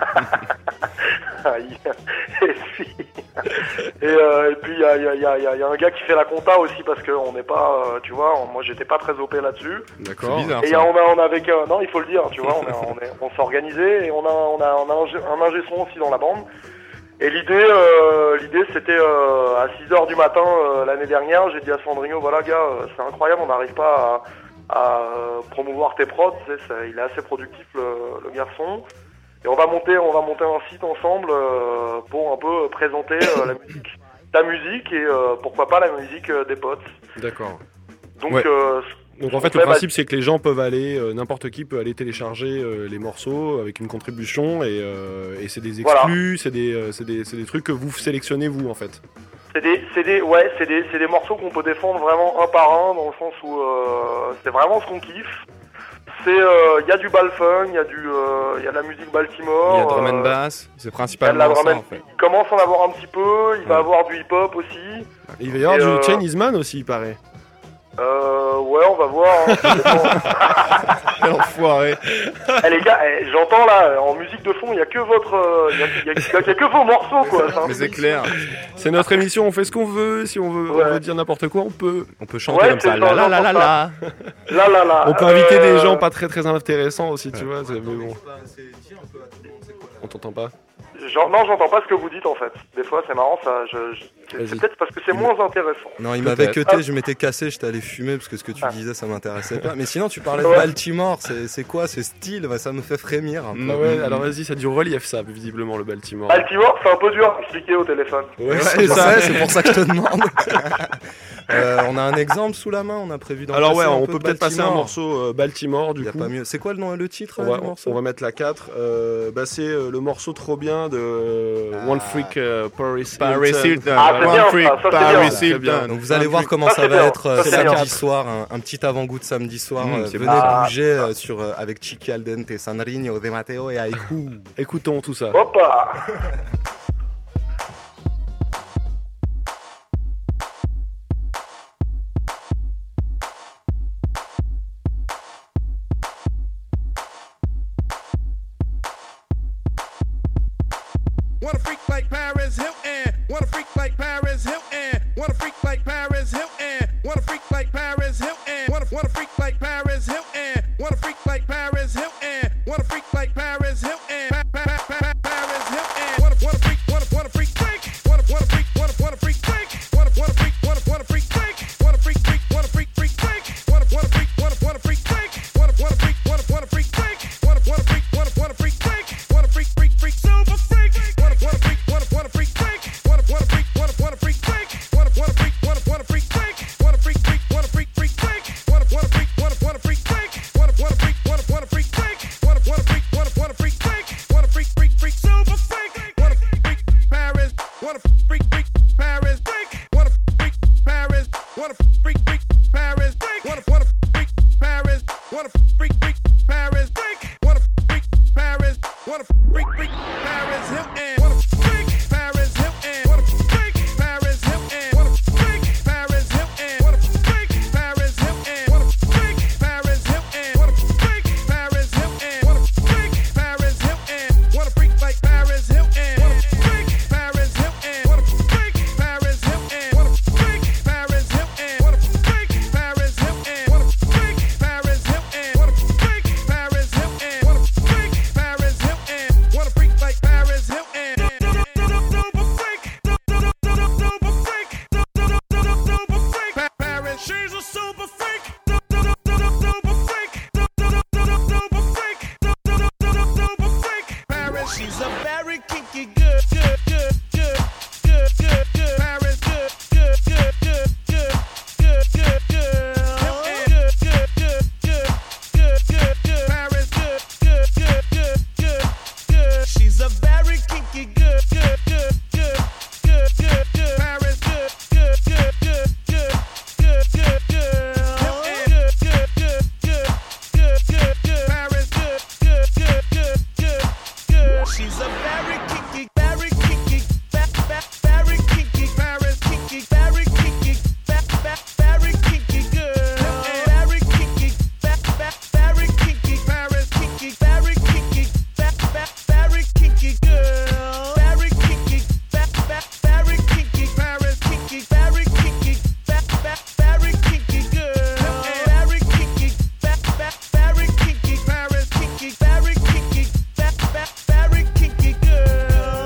et, puis, et, euh, et puis il y a, il y, a, il y, a, il y a un gars qui fait la compta aussi parce que on n'est pas, euh, tu vois, moi j'étais pas très O P là-dessus. D'accord. C'est bizarre, Et ça. on a, on a avec, euh, non il faut le dire, tu vois, on, a, on, est, on s'est organisé et on a, on a, on a un, ingé- un ingé son aussi dans la bande. Et l'idée, euh, l'idée c'était euh, à six heures du matin euh, l'année dernière, j'ai dit à Sandrino, voilà gars, euh, c'est incroyable, on n'arrive pas à, à euh, promouvoir tes prods, tu sais, ça- il est assez productif le, le garçon. Et on va monter, on va monter un site ensemble euh, pour un peu présenter euh, la musique, ta musique et euh, pourquoi pas la musique euh, des potes. D'accord. Donc, Ouais. euh, Donc en fait le principe c'est que les gens peuvent aller, euh, n'importe qui peut aller télécharger euh, les morceaux avec une contribution et, euh, et c'est des Voilà. exclus, c'est des, euh, c'est des, c'est des trucs que vous sélectionnez vous en fait. C'est des, c'est des, ouais, c'est des, c'est des morceaux qu'on peut défendre vraiment un par un dans le sens où euh, c'est vraiment ce qu'on kiffe. C'est, il euh, y a du balfunk, il y a du, il euh, y a de la musique Baltimore. Il y a drum and euh, bass, c'est il y a de principalement la drum ça and- en fait. Il commence à en avoir un petit peu. Il va Ouais. avoir du hip hop aussi. Et il va y avoir Et, du euh, Chinese Man aussi il paraît. Euh, ouais, on va voir. Hein, ça dépend. Quel enfoiré. Eh, les gars, eh, j'entends là, en musique de fond, il y a que votre, euh, il y a, il y a- il y a- il y a que vos morceaux quoi. C'est un Mais c'est truc. clair. C'est notre émission, on fait ce qu'on veut, si on veut, Ouais. on veut dire n'importe quoi on peut. On peut chanter Ouais, comme c'est ça. ça, La la la la j'entends la. Là, là, là. On peut inviter euh, des gens pas très très intéressants aussi, tu vois, c'est- mais bon. On t'entend pas. j'en- Non, j'entends pas ce que vous dites en fait. Des fois, c'est marrant, ça. Je, je- c'est, Vas-y. c'est peut-être parce que c'est moins intéressant. Non, il m'avait Peut-être. cuté, je m'étais cassé, j'étais allé fumer parce que ce que tu Ah. disais ça m'intéressait pas. Mais sinon, tu parlais de Ouais. Baltimore, c'est c'est quoi ce style? Bah, ça me fait frémir un peu. Mm. Ah ouais, alors vas-y, ça a du relief ça, visiblement le Baltimore. Baltimore, c'est un peu dur à expliquer au téléphone. Ouais, Ouais, c'est je ça. sais, c'est pour ça que je te demande. Euh, on a un exemple sous la main, on a prévu d'en Alors passer ouais, un on peu peut de peut-être passer un Baltimore. morceau euh, Baltimore du Y a coup. pas mieux. C'est quoi le nom, le titre On euh, va, du morceau on va mettre la quatre. Euh, bah c'est euh, le morceau trop bien de euh, One Freak euh, Paris Paris Hilton. Hilton. Ah, c'est One bien, Freak, ça, ça, c'est Paris bien. Hilton. Donc vous allez One voir Freak. comment Ça, ça c'est va bien. être euh, Ça, c'est samedi bien. soir, un, un petit avant-goût de samedi soir. Mmh, Euh, c'est venez bon. bouger euh, sur, euh, avec Chiqui Al Dente, Sanrino, De Matteo et Aiku. Écoutons tout ça. Hoppa. Wanna freak like Paris Hilton. Wanna freak like Paris Hilton. Wanna freak like Paris Hilton. Wanna freak like Paris Hilton. Wanna wanna freak like Paris Hilton. Wanna freak like Paris Hilton. Wanna freak like Paris Hilton. Pa- pa- pa- pa- Paris Hilton. Wanna wanna freak wanna wanna freak freak. Wanna wanna freak wanna wanna freak freak. Wanna wanna freak wanna wanna freak freak. Wanna freak freak wanna freak freak freak. Wanna wanna freak wanna wanna freak freak. Wanna wanna freak wanna wanna freak freak. Wanna wanna freak wanna wanna freak freak. Wanna freak freak freak super freak. Wanna wanna freak wanna wanna freak freak. Wanna wanna freak wanna wanna freak freak. Wanna wanna freak wanna wanna freak freak. Wanna freak freak wanna freak freak freak. Wanna wanna freak wanna wanna freak freak. Wanna wanna freak wanna wanna freak freak. Wanna wanna freak wanna wanna freak freak. Wanna freak freak freak super freak. Wanna freak Paris. Wanna freak freak Paris freak. Wanna freak Paris. Wanna freak freak Paris freak. Wanna wanna freak Paris. Wanna freak freak Paris freak. Wanna freak Paris. Wanna freak freak Paris Hilton. Wanna freak Paris Hilton. Wanna freak Paris Hilton. Wanna freak Paris Hilton. Wanna freak Paris Hilton. Wanna freak Paris Hilton. Wanna freak Paris Hilton. Wanna freak Paris Hilton. Wanna freak like Paris Hilton. Wanna freak Paris Hilton. Wanna freak Paris Hilton. Wanna freak Paris Hilton. Wanna freak Paris Hilton. Wanna freak Paris Hilton. Wanna freak Paris Hilton. Wanna freak Paris Hilton. Wanna freak like Paris Hilton. Paris, she's a super freak. Paris, she's a very kinky good, good, good, good, good, good, good. Paris, good, good, good, good, good, good, good, good, good, good, good, good, good, good. Paris, good, good, good, good, good, good. She's a very kinky good, good, good, good, good, good, good. Paris, good, good, good, good, good, good, good, good, good, good, good, good, good, good, good. Paris, good, good, good, good, good, good. She's a very kinky, very kinky, ba- ba- very kinky. Paris, kinky, very kinky, ba- ba- very kinky girl. Very kinky, ba- ba- very kinky. Paris, kinky, very kinky, ba- ba- very kinky girl. Very kinky, ba- ba- very kinky. Paris, kinky, very kinky, ba- ba- very kinky girl. Very kinky, ba- ba- very kinky. Paris, kinky, very kinky, ba- ba- very kinky girl.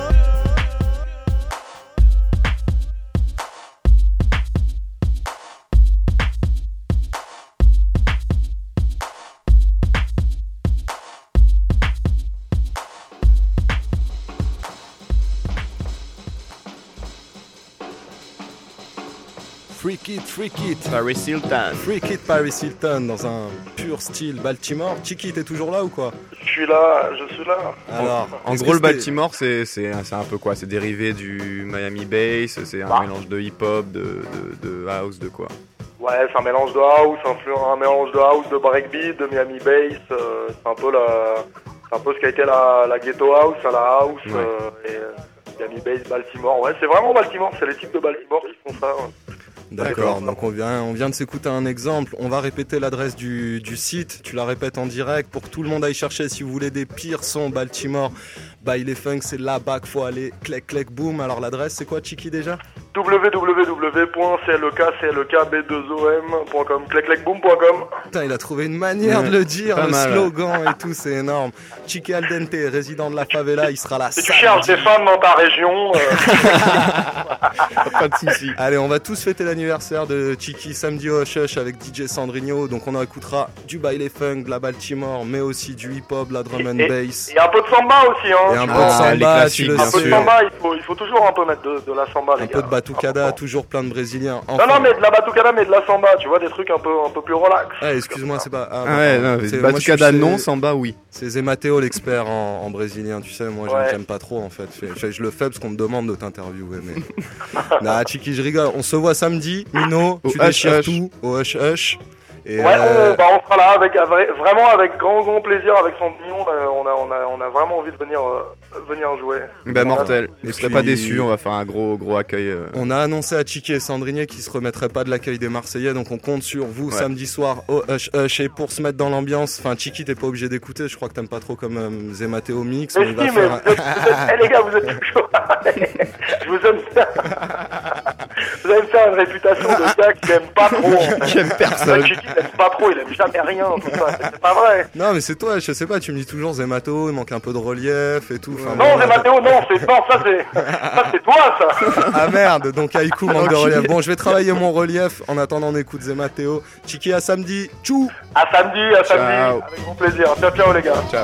Freak it, freak it. Paris Hilton. Freak it Paris Hilton dans un pur style Baltimore. Chiqui, t'es toujours là ou quoi? Je suis là, je suis là. Alors, En est-ce gros, que le c'était- Baltimore, c'est c'est c'est un peu quoi? C'est dérivé du Miami Bass, c'est un Bah. mélange de hip-hop, de, de, de house, de quoi? Ouais, c'est un mélange de house, un, un mélange de house, de breakbeat, de Miami Bass. euh, c'est un peu la, c'est un peu ce qu'a été la, la ghetto house à la house Ouais. euh, et euh, Miami Bass, Baltimore. Ouais, c'est vraiment Baltimore. C'est les types de Baltimore qui font ça. Ouais. D'accord, donc on vient, on vient de s'écouter un exemple. On va répéter l'adresse du, du site. Tu la répètes en direct pour que tout le monde aille chercher. Si vous voulez des pires sons Baltimore, by les funk, c'est là-bas qu'il faut aller. Clec, clec, boom. Alors l'adresse, c'est quoi, Chiqui, déjà? w w w point c l e k c l e k b deux o m point com clec clec boom point com. Putain, il a trouvé une manière Ouais, de le dire, pas le mal. slogan et tout, c'est énorme. Chiqui Al Dente, résident de la favela, il sera là. Si tu cherches des femmes dans ta région, euh, Pas de soucis. Allez, on va tous fêter l'anniversaire de Chiqui samedi au Hush Hush avec D J Sandrino. Donc on en écoutera du baile funk, de la Baltimore, mais aussi du hip-hop, de la drum and et, bass. et un peu de samba aussi. Hein, Et un tu peu vois. de Ah, les samba, classiques, tu le bien Un peu de sais. sûr. samba, il faut, il faut toujours un peu mettre de, de la samba, les Un gars. peu de batucada, toujours plein de Brésiliens. Enfin. Non, non, mais de la batucada, mais de la samba, tu vois, des trucs un peu, un peu plus relax. Ah, excuse-moi, c'est pas. Ah, ah ouais, non, batucada non, samba oui. C'est Zé Mateo l'expert en, en brésilien, tu sais, moi ouais. j'aime pas trop en fait. Je, je le fais parce qu'on me demande de t'interviewer, mais. Nah, Chiki, je rigole. On se voit samedi, Mino, tu déchires tout au Hush Hush. Et ouais, euh... on, bah, on sera là avec, avec, vraiment avec grand grand plaisir avec Sandrignon. Euh, on, a, on, a, on a vraiment envie de venir, euh, venir jouer. Bah mortel, ne serez pas déçus, on va faire un gros gros accueil. Euh... On a annoncé à Chiki et Sandrigné qu'ils se remettraient pas de l'accueil des Marseillais, donc on compte sur vous ouais. samedi soir au Hush Hush. Et pour se mettre dans l'ambiance, enfin Chiki t'es pas obligé d'écouter, je crois que t'aimes pas trop comme euh, Zé Mateo Mix. Mais, mais si, mais faire... vous êtes, vous êtes... hey, les gars, vous êtes toujours... je vous aime bien. Vous allez me faire une réputation de gars qui aime pas trop. En fait. Qui aime personne. Chiki n'aime pas trop, il aime jamais rien, tout ça. C'est pas vrai. Non, mais c'est toi, je sais pas, tu me dis toujours Zemato, il manque un peu de relief et tout. Enfin, non, bon, Zemato, non, c'est non, ça c'est ça c'est toi ça. Ah merde, donc Haïku manque de relief. Bon, je vais travailler mon relief en attendant on écoute Zemateo. Chiki à samedi. Tchou. À samedi, à samedi. Ciao. Avec grand plaisir. Ciao ciao les gars. Ciao.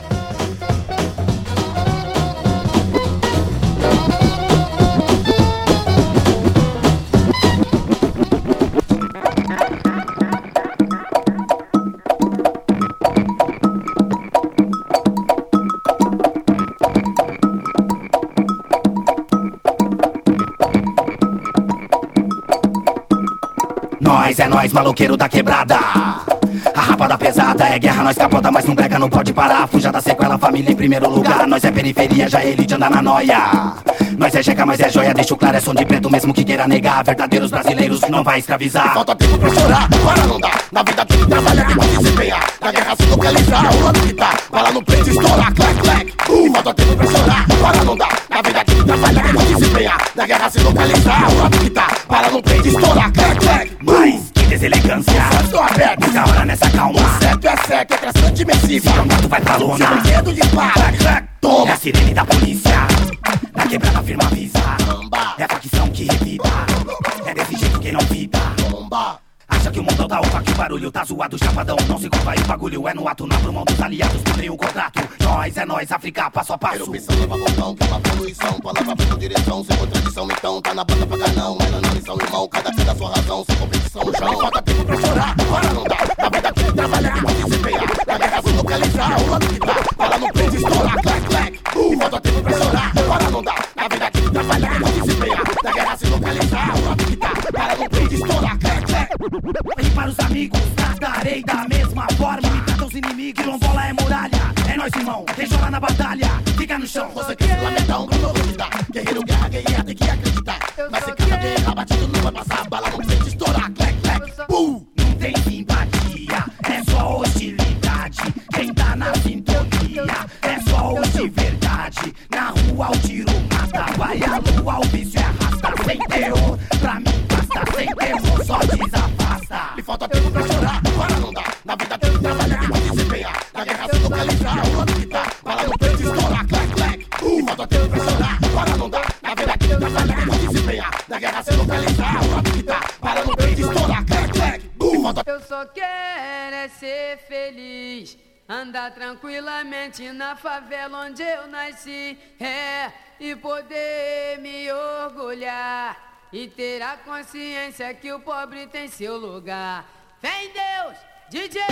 Nós é nós, maloqueiro da quebrada. A rapada pesada é guerra, nós capota, mas não breca, não pode parar. Fuja da sequela, família em primeiro lugar. Nós é periferia, já é elite, anda na noia. Nós é jeca, mas é joia, deixa claro, é som de preto mesmo que queira negar. Verdadeiros brasileiros não vai escravizar. Falta tempo pra chorar, para não dar. Na vida tem que trabalhar, tem que desempenhar. Na guerra se localizar, o lado que tá. Bala no peito, estourar, clac, clac. E falta tempo pra chorar, para não dar. Na vida tem que trabalhar, tem que desempenhar. Na guerra se localizar, o lado que tá. Bala no peito, estourar, clac, clac. Mas que deselegância, estou aberto. Nessa hora, nessa calma. Certo é certo, é traçante imersiva. Se um gato vai pra lona, se o brinquedo dispara, clac, clac. Toma. É a sirene da polícia. Na quebrada firma avisa. É a facção que revida. É desse jeito que não vida. Bomba. Acha que o mundo tá opa, que o barulho tá zoado, chapadão. Não se curva e o bagulho é no ato. Na mão dos aliados, cumpriu o contrato. Nós é nós, África, passo a passo. Erupção leva botão, que é uma poluição. Palavra pra direção, sem contradição. Então tá na banda pra não. É na missão, irmão, cada dia da sua razão. Sem competição no chão. Falta tempo pra chorar, para não dar. Na vida tem que trabalhar, tem que desempenhar. Na guerra se localizar, o lado que tá. Bala no peito, estourar, clac, clac. E falta tempo pra chorar, para não dar. Na vida tem que trabalhar, tem que desempenhar. Na guerra se localizar, o lado que tá. Bala no peito, estourar, clac, clac. E para os amigos, tratarei da mesma forma. Me tratam os inimigos, quilombola é muralha. É nós, irmão, quem chora na batalha fica no chão. Você quer se lamentar, um grupo acreditar. Guerreiro, guerra, guerreira, tem que acreditar. Mas se cada guerra batido não vai passar. Bala no peito, estourar, clac, clac. Pum! Não tem simpatia, é só hostilidade. Quem tá na sintonia é só os de verdade. Na rua o tiro mata, vai a lua, o vício é arrasta. Sem terror, pra mim basta. Sem terror, só desafasta. Me falta tempo pra chorar, para não dar. Na vida tem que trabalhar, tem que desempenhar. Na guerra se localizar, o lado que tá. Bala no peito, estourar, clac, clac. Me falta tempo pra chorar, para não dar. Na vida tem que trabalhar, tem que desempenhar. Na guerra se localizar, o lado que tá. Bala no peito, estourar, clac, clac. Eu só quero é ser feliz, andar tranquilamente na favela onde eu nasci, é, e poder me orgulhar e ter a consciência que o pobre tem seu lugar. Vem Deus, D J!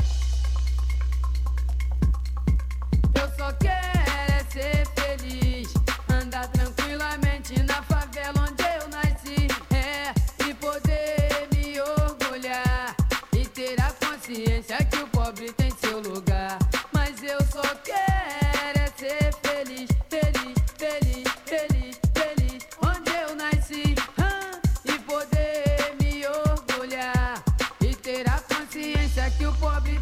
Eu só quero é ser feliz, andar tranquilamente na favela onde eu nasci, é, e poder me orgulhar e ter a consciência que o pobre tem seu lugar. Mas eu só quero é ser feliz, feliz, feliz, feliz, feliz onde eu nasci, ah, e poder me orgulhar e ter a consciência que o pobre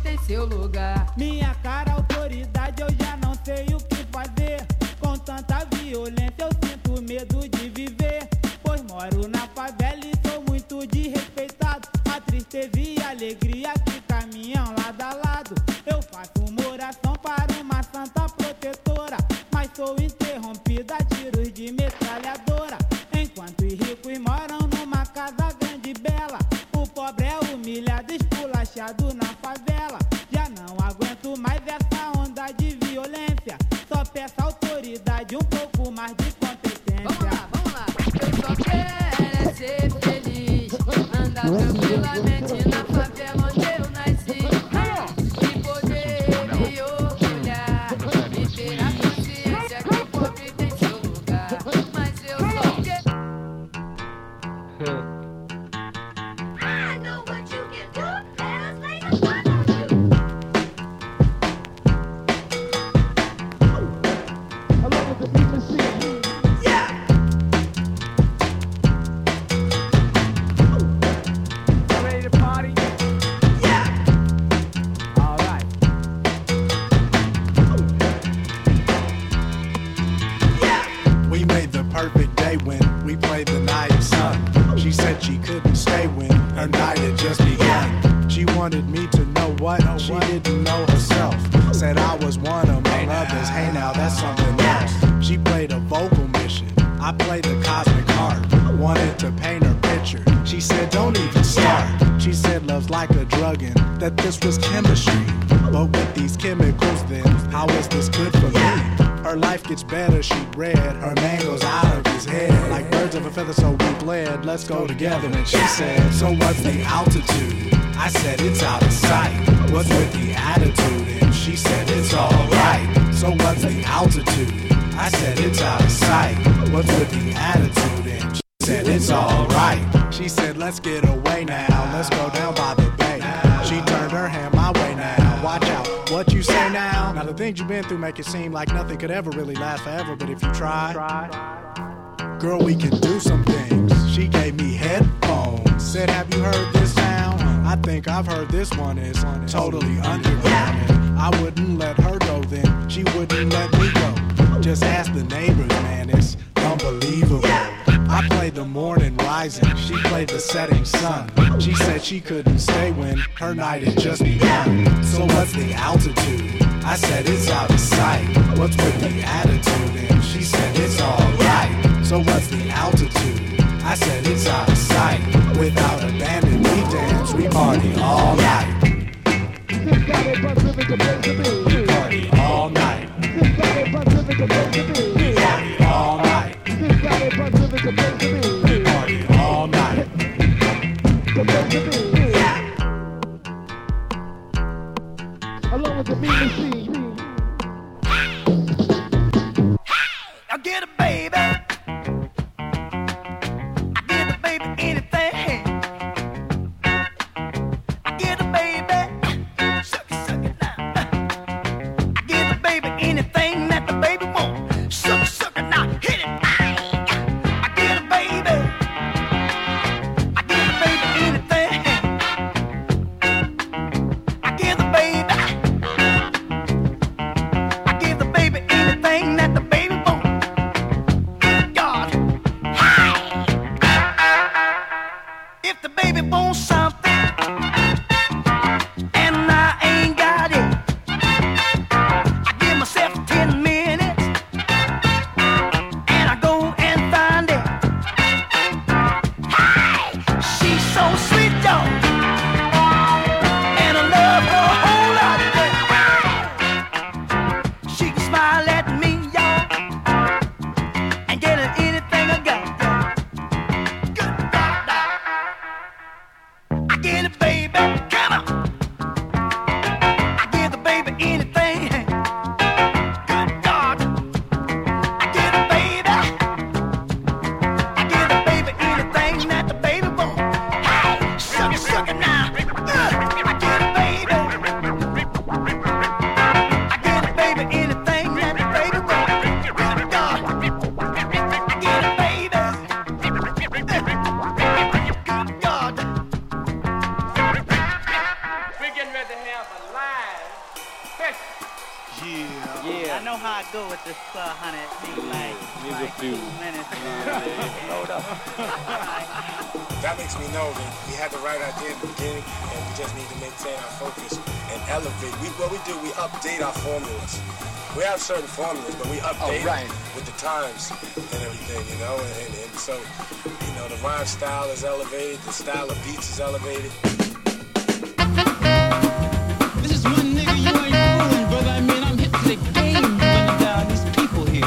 I love this, hey now, that's something else. She played a vocal mission, I played the cosmic heart. Wanted to paint her picture, she said don't even start. She said love's like a drug and that this was chemistry. But with these chemicals then, how is this good for me? Her life gets better, she read, her man goes out of his head. Like birds of a feather, so we bled, let's go together. And she said, so what's the altitude? I said, it's out of sight. What's with the attitude? And she said, it's alright. So what's the altitude? I said, it's out of sight. What's with the attitude? And she said, it's alright. She said, let's get away now, let's go down by the bay. She turned her hand my way now, watch out what you say now. Now the things you've been through make it seem like nothing could ever really last forever. But if you try, girl, we can do some things. She gave me headphones, said, have you heard this sound? I think I've heard this one is totally underground. And I wouldn't let her go then, she wouldn't let me go. Just ask the neighbors, man, it's unbelievable. I played the morning rising, she played the setting sun. She said she couldn't stay when her night had just begun. So what's the altitude? I said it's out of sight. What's with the attitude? And she said it's alright. So what's the altitude? I said it's out of sight. Without abandon, we dance, we party all night. We party all night. We party all night. We party all night. Along with the mean machine. I get a baby. I get a baby anything. I get a baby. Suck it, suck it now. I get a baby anything that the baby wants. Suck it, suck it now. Hit it. I get a baby. I get a baby anything. I get a baby. I give the baby anything that the baby wants. God, hey! If the baby wants something and I ain't got it, I give myself ten minutes and I go and find it. Hey! She's so sweet, y'all, and I love her a whole lot. She can smile at me, y'all, and get her anything I got, y'all. Good God, dog. I get it, baby, come on. I give the baby anything. Good God. I get it, baby. I give the baby anything that the baby wants. Hey, suck it, suck it now. Uh, I get it, baby. I get it, baby, anything that the baby wants. Good God. I get it, baby. Good God. We're getting ready to have a live session. Yeah. Yeah. I know how I go with this uh, honey. It like, Needs a like few. two minutes. Load up. That makes me know that we had the right idea in the beginning, and we just need to maintain our focus and elevate. We, what we do, we update our formulas. We have certain formulas, but we update Oh, right. them with the times and everything, you know. And, and, and so, you know, the rhyme style is elevated, the style of beats is elevated. This is one nigga you ain't fooling, brother. I mean, I'm hitting the game running down these people here.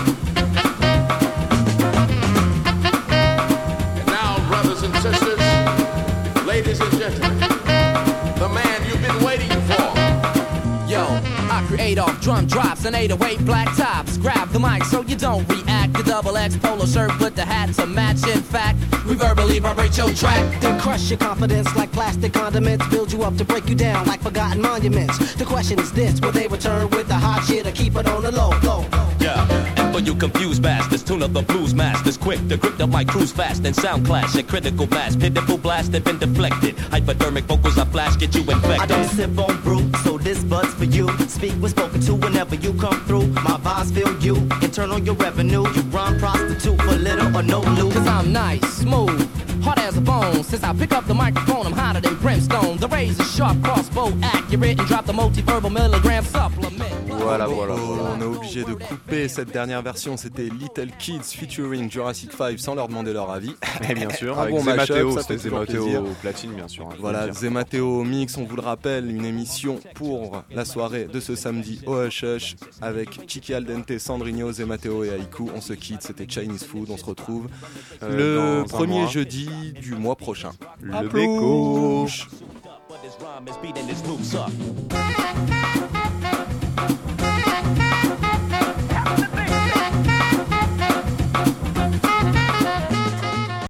And now, brothers and sisters, ladies and gentlemen, the man you've been waiting for. Yo, I create off drum drops and eight oh eight black tops. Grab the mic so you don't react. The double X polo shirt with the hat to match. In fact, we verbally vibrate your track. Then crush your confidence like plastic condiments. Build you up to break you down like forgotten monuments. The question is this, will they return with the hot shit or keep it on the low, low? Yeah, and for you confused bastards, tune up the blues masters quick to grip the mic, cruise fast and sound clash at critical mass. Pitiful blast have been deflected. Hypodermic vocals I flash, get you infected. I don't sip on brew, so this bud's for you. Speak when spoken to whenever you come through. My vibes feel you, internal your revenue. You run prostitute for little or no loot. Cause I'm nice, smooth, hard as a bone. Since I pick up the microphone, I'm hotter than brimstone. The razor sharp, crossbow accurate, and drop the multi-verbal milligram supplement. Voilà, voilà, voilà. On est obligé de couper cette dernière version. C'était Little Kids featuring Jurassic five sans leur demander leur avis. Et bien sûr, un avec bon Zemateo, mashup, ça c'était fait toujours Zemateo plaisir. au platine, bien sûr. hein, Voilà, Zemateo Mix, on vous le rappelle, une émission pour la soirée de ce samedi au Hush Hush avec Chiki Aldente, Sandrino, Zemateo et Haiku. On se quitte, c'était Chinese Food. On se retrouve Euh, le dans un premier mois. jeudi du mois prochain. Le béco. But his rhyme is beating his roots up.